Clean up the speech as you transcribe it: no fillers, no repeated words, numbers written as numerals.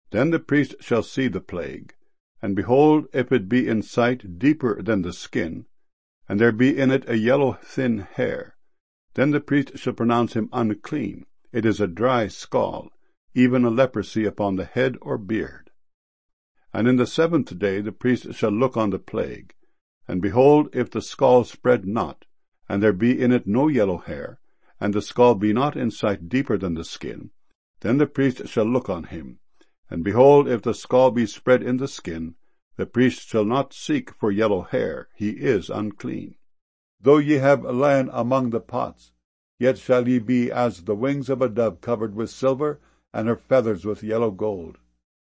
Then the priest shall see the plague, and behold, if it be in sight deeper than the skin, and there be in it a yellow thin hair, then the priest shall pronounce him unclean. It is a dry scald, even a leprosy upon the head or beard. And in the 7th day the priest shall look on the plague, and behold, if the scald spread not, and there be in it no yellow hair, and the scald be not in sight deeper than the skin, then the priest shall look on him. And behold, if the scald be spread in the skin, the priest shall not seek for yellow hair, he is unclean. Though ye have lain among the pots, yet shall ye be as the wings of a dove covered with silver, and her feathers with yellow gold.